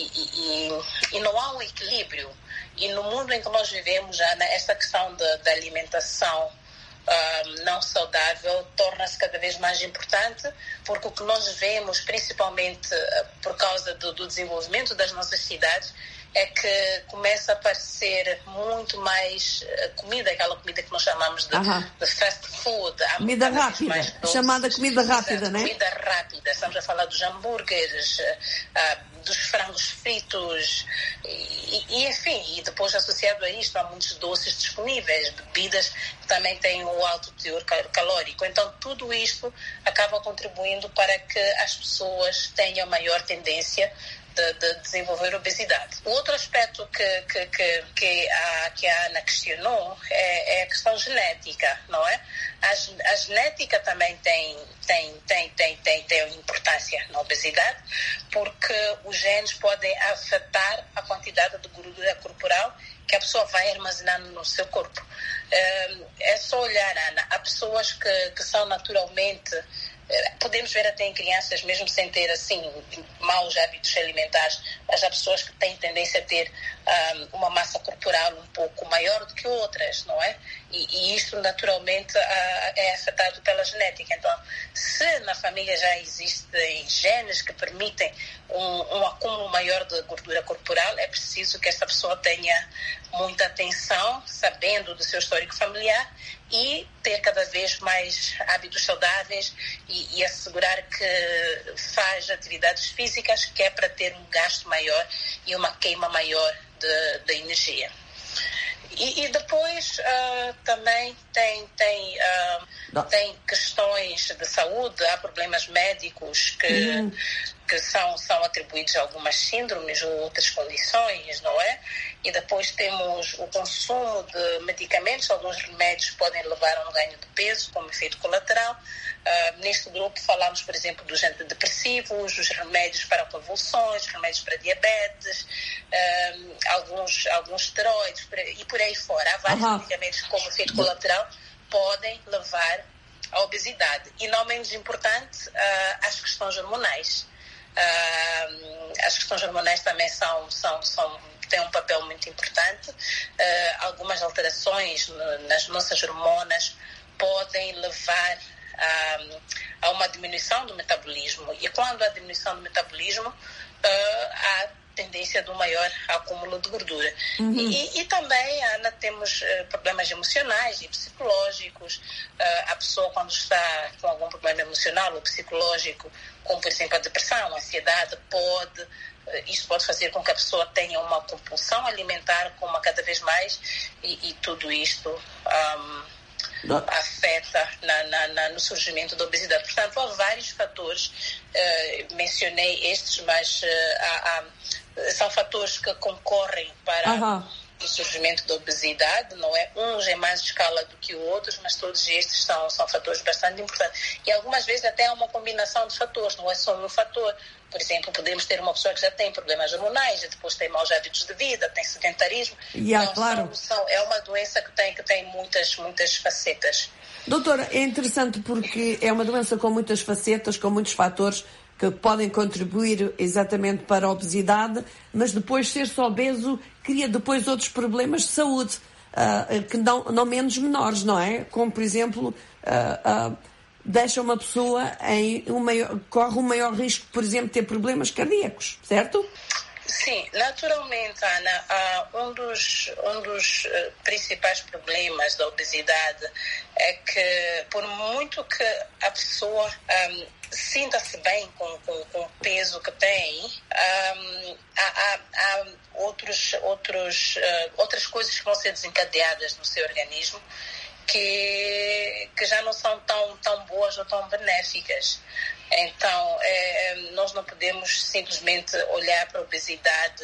Speaker 8: e não há um equilíbrio. E no mundo em que nós vivemos, Ana, esta questão da alimentação não saudável torna-se cada vez mais importante, porque o que nós vemos, principalmente por causa do desenvolvimento das nossas cidades, é que começa a aparecer muito mais comida, aquela comida que nós chamamos de fast food.
Speaker 2: Comida rápida, chamada comida rápida, não é?
Speaker 8: Comida rápida, estamos a falar dos hambúrgueres, dos frangos fritos, enfim, e depois associado a isto há muitos doces disponíveis, bebidas que também têm um alto teor calórico. Então tudo isto acaba contribuindo para que as pessoas tenham maior tendência de desenvolver obesidade. O outro aspecto que a Ana questionou é a questão genética, não é? A genética também tem importância na obesidade, porque os genes podem afetar a quantidade de gordura corporal que a pessoa vai armazenando no seu corpo. É só olhar, Ana, há pessoas que são naturalmente, podemos ver até em crianças, mesmo sem ter assim maus hábitos alimentares, mas há pessoas que têm tendência a ter uma massa corporal um pouco maior do que outras, não é? E isto naturalmente é afetado pela genética. Então, se na família já existem genes que permitem um acúmulo maior de gordura corporal, é preciso que essa pessoa tenha muita atenção, sabendo do seu histórico familiar, e ter cada vez mais hábitos saudáveis e assegurar que faz atividades físicas, que é para ter um gasto maior e uma queima maior de energia. E depois também tem questões de saúde, há problemas médicos que são atribuídos a algumas síndromes ou outras condições, não é? E depois temos o consumo de medicamentos, alguns remédios podem levar a um ganho de peso como efeito colateral. Neste grupo falamos, por exemplo, dos antidepressivos, os remédios para convulsões, remédios para diabetes, alguns esteroides e por aí fora. Há vários medicamentos que, como efeito colateral, podem levar à obesidade. E não menos importante, as questões hormonais. As questões hormonais também têm um papel muito importante. Algumas alterações nas nossas hormonas podem levar a uma diminuição do metabolismo. E quando há diminuição do metabolismo, há tendência de um maior acúmulo de gordura. E também, Ana, temos problemas emocionais e psicológicos. A pessoa, quando está com algum problema emocional ou psicológico, como por exemplo a depressão, a ansiedade, isto pode fazer com que a pessoa tenha uma compulsão alimentar, coma cada vez mais, e tudo isto afeta no surgimento da obesidade. Portanto, há vários fatores, mencionei estes, mas são fatores que concorrem para o surgimento da obesidade, não é? Uns em mais escala do que outros, mas todos estes são fatores bastante importantes. E algumas vezes até há uma combinação de fatores, não é só um fator. Por exemplo, podemos ter uma pessoa que já tem problemas hormonais, e depois tem maus hábitos de vida, tem sedentarismo.
Speaker 2: Claro.
Speaker 8: É uma doença que tem muitas facetas.
Speaker 2: Doutora, é interessante porque é uma doença com muitas facetas, com muitos fatores que podem contribuir exatamente para a obesidade, mas depois ser-se obeso cria depois outros problemas de saúde, que não menos menores, não é? Como, por exemplo, deixa uma pessoa corre um maior risco, por exemplo, de ter problemas cardíacos, certo?
Speaker 8: Sim, naturalmente, Ana, um dos principais problemas da obesidade é que, por muito que a pessoa sinta-se bem com o peso que tem, há outras coisas que vão ser desencadeadas no seu organismo que já não são tão boas ou tão benéficas. Então, nós não podemos simplesmente olhar para a obesidade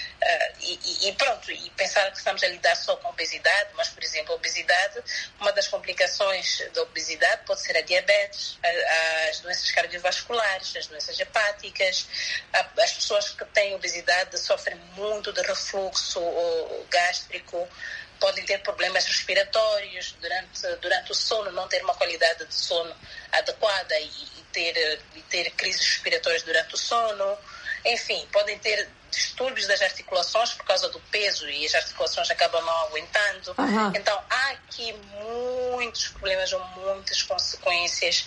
Speaker 8: e pensar que estamos a lidar só com a obesidade, mas, por exemplo, a obesidade, uma das complicações da obesidade pode ser a diabetes, as doenças cardiovasculares, as doenças hepáticas. As pessoas que têm obesidade sofrem muito de refluxo gástrico, podem ter problemas respiratórios durante o sono, não ter uma qualidade de sono adequada e ter crises respiratórias durante o sono. Enfim, podem ter distúrbios das articulações por causa do peso e as articulações acabam não aguentando. Então, há aqui muitos problemas ou muitas consequências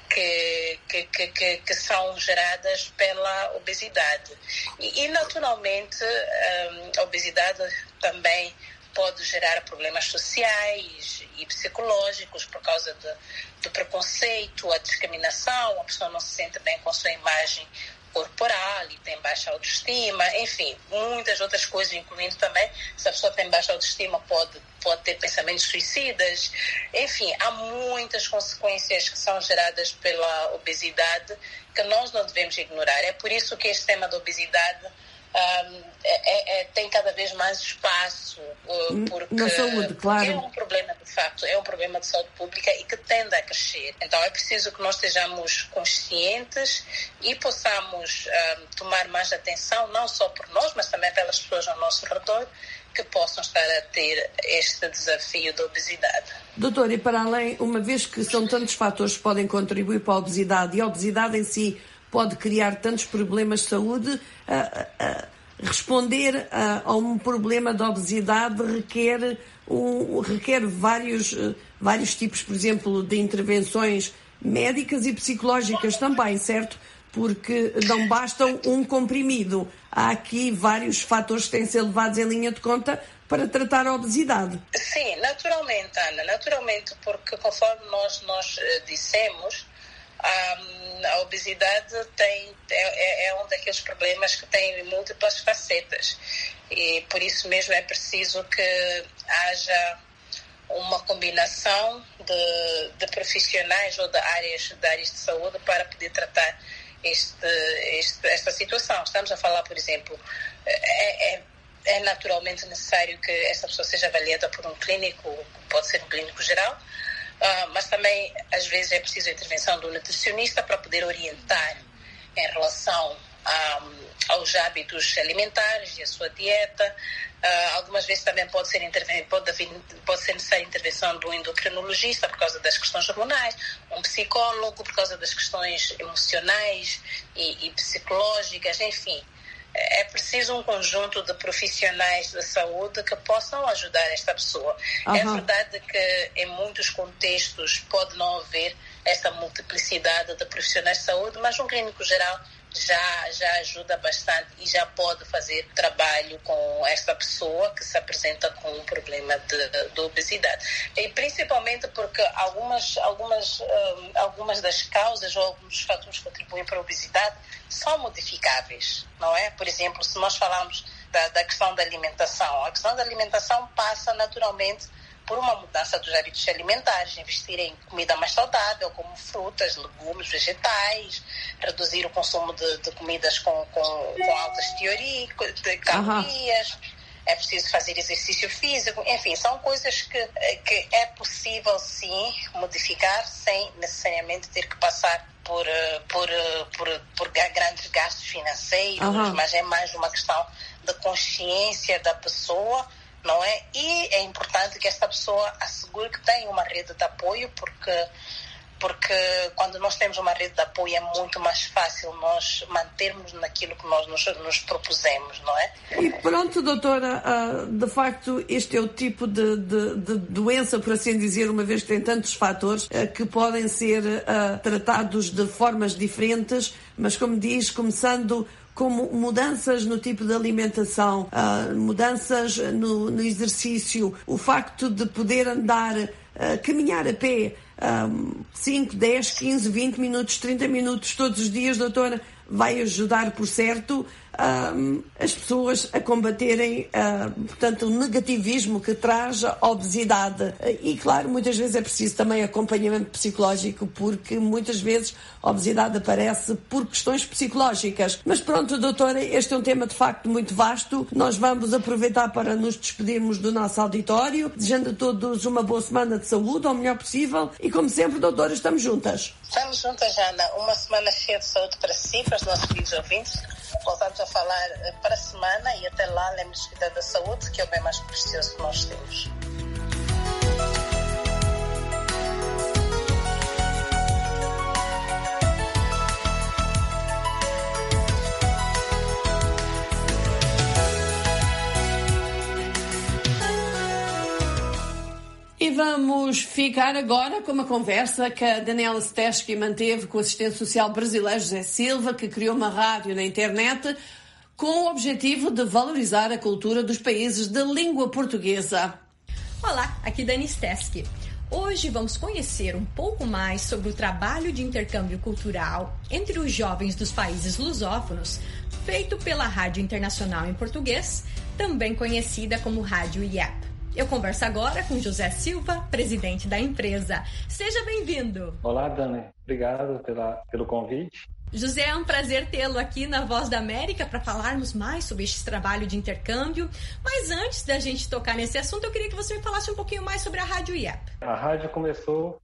Speaker 8: que são geradas pela obesidade. E naturalmente, a obesidade também pode gerar problemas sociais e psicológicos por causa do preconceito, a discriminação, a pessoa não se sente bem com a sua imagem corporal e tem baixa autoestima, enfim, muitas outras coisas, incluindo também, se a pessoa tem baixa autoestima, pode ter pensamentos suicidas. Enfim, há muitas consequências que são geradas pela obesidade que nós não devemos ignorar. É por isso que este tema da obesidade tem cada vez mais espaço, porque
Speaker 2: na saúde, claro.
Speaker 8: É um problema, de facto, é um problema de saúde pública e que tende a crescer. Então é preciso que nós estejamos conscientes e possamos tomar mais atenção, não só por nós, mas também pelas pessoas ao nosso redor, que possam estar a ter este desafio da obesidade.
Speaker 2: Doutor, e para além, uma vez que são tantos fatores que podem contribuir para a obesidade, e a obesidade em si pode criar tantos problemas de saúde, responder a um problema de obesidade requer vários tipos, por exemplo, de intervenções médicas e psicológicas também, certo? Porque não basta um comprimido. Há aqui vários fatores que têm de ser levados em linha de conta para tratar a obesidade.
Speaker 8: Sim, naturalmente, Ana, naturalmente, porque conforme nós dissemos, a obesidade é um daqueles problemas que tem múltiplas facetas e por isso mesmo é preciso que haja uma combinação de profissionais ou de áreas de saúde para poder tratar esta situação. Estamos a falar, por exemplo, é naturalmente necessário que essa pessoa seja avaliada por um clínico, pode ser um clínico geral, mas também às vezes é preciso a intervenção do nutricionista para poder orientar em relação aos hábitos alimentares e a sua dieta. Algumas vezes também pode ser necessária a intervenção do endocrinologista por causa das questões hormonais, um psicólogo por causa das questões emocionais e psicológicas, enfim. É preciso um conjunto de profissionais da saúde que possam ajudar esta pessoa. É verdade que em muitos contextos pode não haver essa multiplicidade de profissionais de saúde, mas um clínico geral já ajuda bastante e já pode fazer trabalho com esta pessoa que se apresenta com um problema de obesidade. E principalmente porque algumas das causas ou alguns dos fatores que contribuem para a obesidade são modificáveis, não é? Por exemplo, se nós falarmos da questão da alimentação, a questão da alimentação passa naturalmente por uma mudança dos hábitos alimentares, investir em comida mais saudável, como frutas, legumes, vegetais, reduzir o consumo de comidas com altas calorias, é preciso fazer exercício físico, enfim, são coisas que é possível sim modificar sem necessariamente ter que passar por grandes gastos financeiros, mas é mais uma questão de consciência da pessoa, não é? E é importante que esta pessoa assegure que tem uma rede de apoio, porque quando nós temos uma rede de apoio é muito mais fácil nós mantermos naquilo que nós nos propusemos, não é?
Speaker 2: E pronto, doutora, de facto este é o tipo de doença, por assim dizer, uma vez que tem tantos fatores que podem ser tratados de formas diferentes, mas como diz, começando como mudanças no tipo de alimentação, mudanças no exercício, o facto de poder andar, caminhar a pé 5, 10, 15, 20 minutos, 30 minutos todos os dias, doutora, vai ajudar, por certo, as pessoas a combaterem, portanto, o negativismo que traz a obesidade. E, claro, muitas vezes é preciso também acompanhamento psicológico, porque muitas vezes a obesidade aparece por questões psicológicas. Mas pronto, doutora, este é um tema de facto muito vasto. Nós vamos aproveitar para nos despedirmos do nosso auditório, desejando a todos uma boa semana de saúde, ao melhor possível. E como sempre, doutora, estamos juntas.
Speaker 8: Estamos juntas, Ana. Uma semana cheia de saúde para si, para os nossos queridos ouvintes. Voltamos a falar para a semana e até lá lembre-se de cuidar da saúde, que é o bem mais precioso que nós temos.
Speaker 2: E vamos ficar agora com uma conversa que a Daniela Stesky manteve com o assistente social brasileiro José Silva, que criou uma rádio na internet com o objetivo de valorizar a cultura dos países de língua portuguesa.
Speaker 9: Olá, aqui Dani Stesky. Hoje vamos conhecer um pouco mais sobre o trabalho de intercâmbio cultural entre os jovens dos países lusófonos, feito pela Rádio Internacional em Português, também conhecida como Rádio IEP. Eu converso agora com José Silva, presidente da empresa. Seja bem-vindo.
Speaker 10: Olá, Dani. Obrigado pelo convite.
Speaker 9: José, é um prazer tê-lo aqui na Voz da América para falarmos mais sobre este trabalho de intercâmbio. Mas antes da gente tocar nesse assunto, eu queria que você me falasse um pouquinho mais sobre a Rádio IEP.
Speaker 10: A rádio começou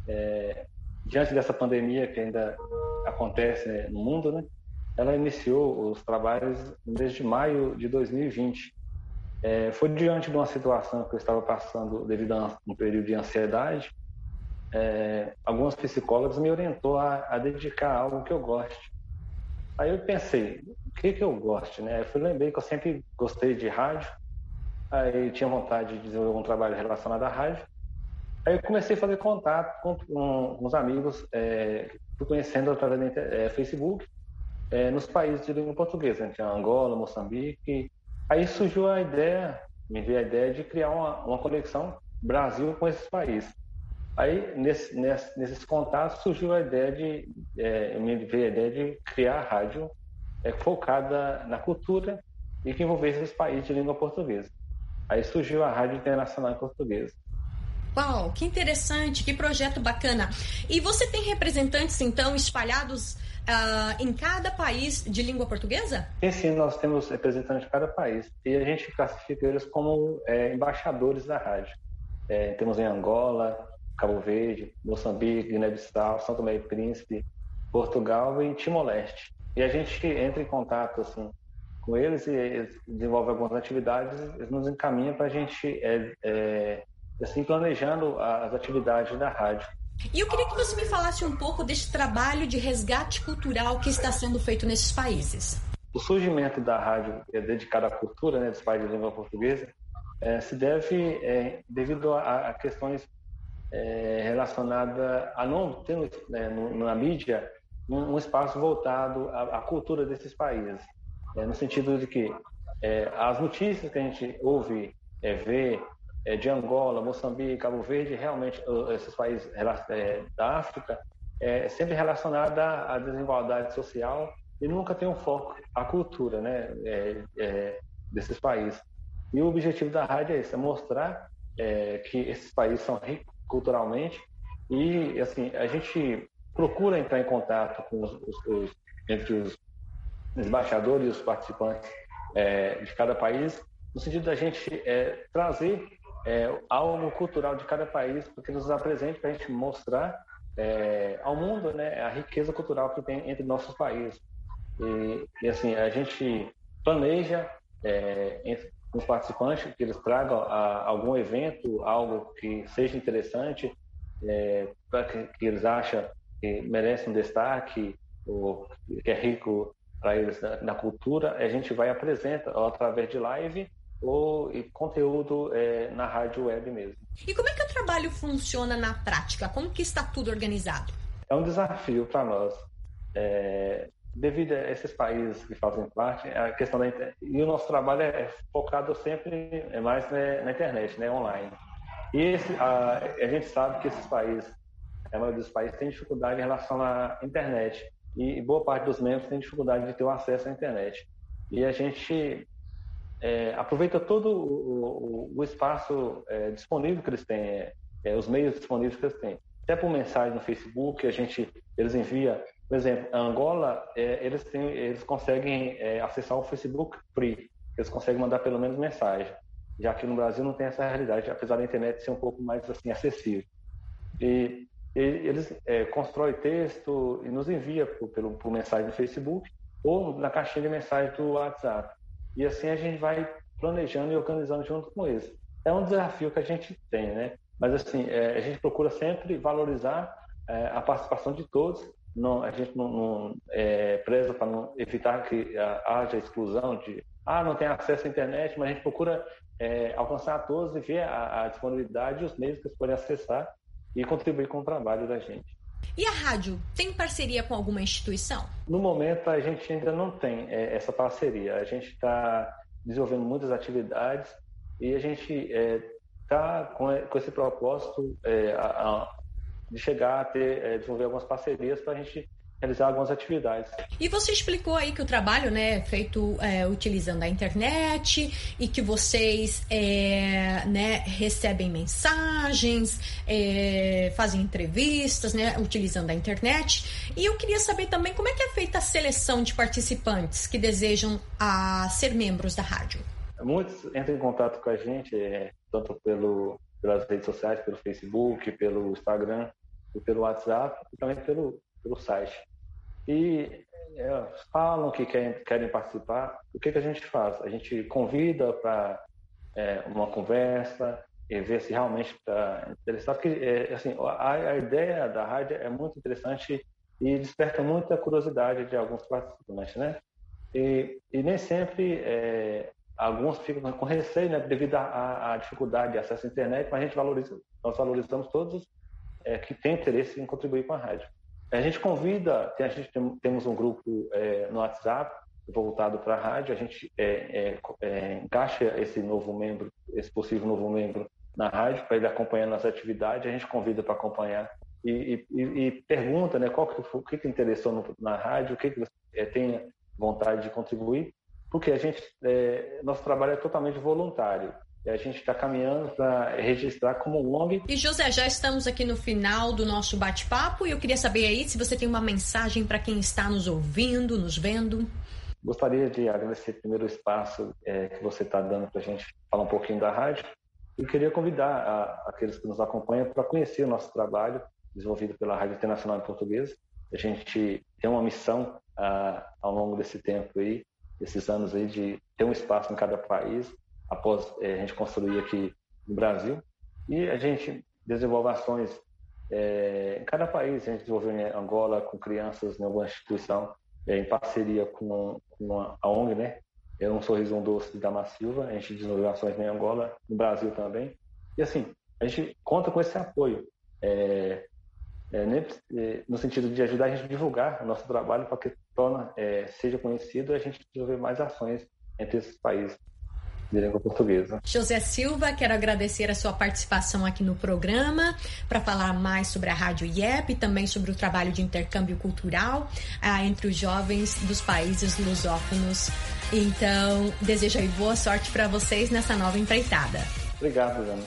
Speaker 10: diante dessa pandemia que ainda acontece no mundo, né? Ela iniciou os trabalhos no mês de maio de 2020. Foi diante de uma situação que eu estava passando devido a um período de ansiedade. Alguns psicólogos me orientou a dedicar a algo que eu goste. Aí eu pensei, o que eu gosto, né? Eu lembrei que eu sempre gostei de rádio, aí tinha vontade de desenvolver um trabalho relacionado à rádio. Aí eu comecei a fazer contato com uns amigos, fui conhecendo através do Facebook, nos países de língua portuguesa, né? Tinha Angola, Moçambique. Aí surgiu me veio a ideia de criar uma conexão Brasil com esses países. Aí, nesses contatos, surgiu a ideia me veio a ideia de criar a rádio focada na cultura e que envolvesse esses países de língua portuguesa. Aí surgiu a Rádio Internacional em Português.
Speaker 9: Uau, que interessante, que projeto bacana. E você tem representantes, então, espalhados em cada país de língua portuguesa?
Speaker 10: Sim, nós temos representantes de cada país e a gente classifica eles como embaixadores da rádio. Temos em Angola, Cabo Verde, Moçambique, Guiné-Bissau, São Tomé e Príncipe, Portugal e Timor-Leste. E a gente entra em contato assim, com eles e eles desenvolvem algumas atividades, eles nos encaminham para a gente assim, planejando as atividades da rádio.
Speaker 9: E eu queria que você me falasse um pouco desse trabalho de resgate cultural que está sendo feito nesses países.
Speaker 10: O surgimento da rádio dedicada à cultura, né, dos países de língua portuguesa se deve devido a questões relacionadas a não ter na mídia um espaço voltado à cultura desses países. No sentido de que as notícias que a gente ouve, vê, de Angola, Moçambique, Cabo Verde, realmente esses países da África, sempre relacionada à desigualdade social e nunca tem um foco à cultura, né, desses países. E o objetivo da rádio é esse, mostrar que esses países são ricos culturalmente e assim a gente procura entrar em contato com entre os embaixadores e os participantes de cada país, no sentido da gente trazer algo cultural de cada país, porque nos apresente para a gente mostrar ao mundo, né, a riqueza cultural que tem entre nossos países. E assim, a gente planeja entre os participantes que eles tragam algum evento, algo que seja interessante, para que eles acham que merece um destaque, ou que é rico para eles na cultura. A gente vai apresentar através de live ou conteúdo na rádio web mesmo.
Speaker 9: E como é que o trabalho funciona na prática? Como que está tudo organizado?
Speaker 10: É um desafio para nós. Devido a esses países que fazem parte, a questão da internet, e o nosso trabalho é focado sempre mais na internet, né, online. E a gente sabe que esses países, a maioria dos países tem dificuldade em relação à internet, e boa parte dos membros tem dificuldade de ter o acesso à internet. E a gente aproveita todo o espaço disponível que eles têm, os meios disponíveis que eles têm. Até por mensagem no Facebook, eles enviam, por exemplo, a Angola, eles conseguem acessar o Facebook Free, eles conseguem mandar pelo menos mensagem, já que no Brasil não tem essa realidade, apesar da internet ser um pouco mais assim acessível. E eles constroem texto e nos enviam por mensagem no Facebook ou na caixinha de mensagem do WhatsApp. E assim a gente vai planejando e organizando junto com eles. É um desafio que a gente tem, né? Mas assim, a gente procura sempre valorizar a participação de todos. A gente não preza para não evitar que haja exclusão de não tem acesso à internet, mas a gente procura alcançar a todos e ver a disponibilidade e os meios que eles podem acessar e contribuir com o trabalho da gente.
Speaker 9: E a rádio tem parceria com alguma instituição?
Speaker 10: No momento, a gente ainda não tem essa parceria. A gente está desenvolvendo muitas atividades e a gente está com esse propósito de chegar a desenvolver algumas parcerias para a gente realizar algumas atividades.
Speaker 9: E você explicou aí que o trabalho, né, é feito utilizando a internet e que vocês recebem mensagens, fazem entrevistas, né, utilizando a internet. E eu queria saber também como é que é feita a seleção de participantes que desejam ser membros da rádio.
Speaker 10: Muitos entram em contato com a gente, tanto pelas redes sociais, pelo Facebook, pelo Instagram e pelo WhatsApp, e também pelo site. E falam que querem participar. O que a gente faz? A gente convida para uma conversa e ver se realmente está interessado. Porque assim, a ideia da rádio é muito interessante e desperta muita curiosidade de alguns participantes, né? E nem sempre alguns ficam com receio, né, devido à dificuldade de acesso à internet, mas nós valorizamos todos que têm interesse em contribuir com a rádio. A gente convida, temos um grupo no WhatsApp voltado para a rádio, a gente encaixa esse possível novo membro na rádio para ele acompanhando as atividades, a gente convida para acompanhar e pergunta, né, o que interessou na rádio, o que você tem vontade de contribuir, porque nosso trabalho é totalmente voluntário. E a gente está caminhando para registrar como ONG.
Speaker 9: E José, já estamos aqui no final do nosso bate-papo e eu queria saber aí se você tem uma mensagem para quem está nos ouvindo, nos vendo.
Speaker 10: Gostaria de agradecer primeiro o espaço que você está dando para a gente falar um pouquinho da rádio e queria convidar aqueles que nos acompanham para conhecer o nosso trabalho desenvolvido pela Rádio Internacional em Português. A gente tem uma missão ao longo desse tempo aí, desses anos aí, de ter um espaço em cada país, após a gente construir aqui no Brasil. E a gente desenvolve ações em cada país. A gente desenvolveu em Angola com crianças em alguma instituição, em parceria com a ONG, né? Um Sorriso um Doce de Dama Silva. A gente desenvolveu ações em Angola, no Brasil também. E assim, a gente conta com esse apoio, no sentido de ajudar a gente a divulgar o nosso trabalho para que seja conhecido e a gente desenvolver mais ações entre esses países de língua portuguesa.
Speaker 9: José Silva, quero agradecer a sua participação aqui no programa para falar mais sobre a Rádio IEP e também sobre o trabalho de intercâmbio cultural entre os jovens dos países lusófonos. Então, desejo aí boa sorte para vocês nessa nova empreitada.
Speaker 10: Obrigado, Jana.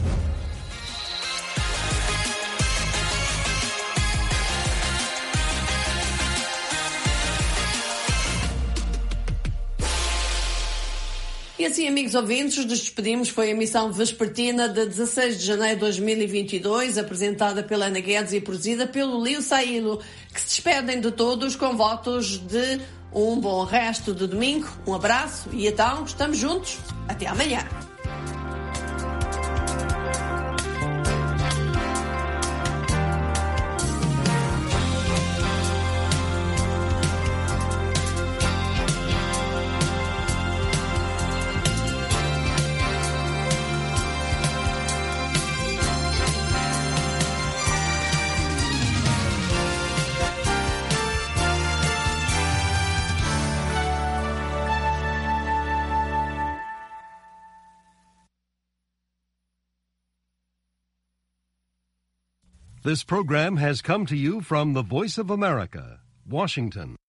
Speaker 2: E assim, amigos ouvintes, nos despedimos. Foi a emissão vespertina de 16 de janeiro de 2022, apresentada pela Ana Guedes e produzida pelo Lio Saílo, que se despedem de todos com votos de um bom resto de domingo. Um abraço e então, estamos juntos. Até amanhã.
Speaker 11: This program has come to you from the Voice of America, Washington.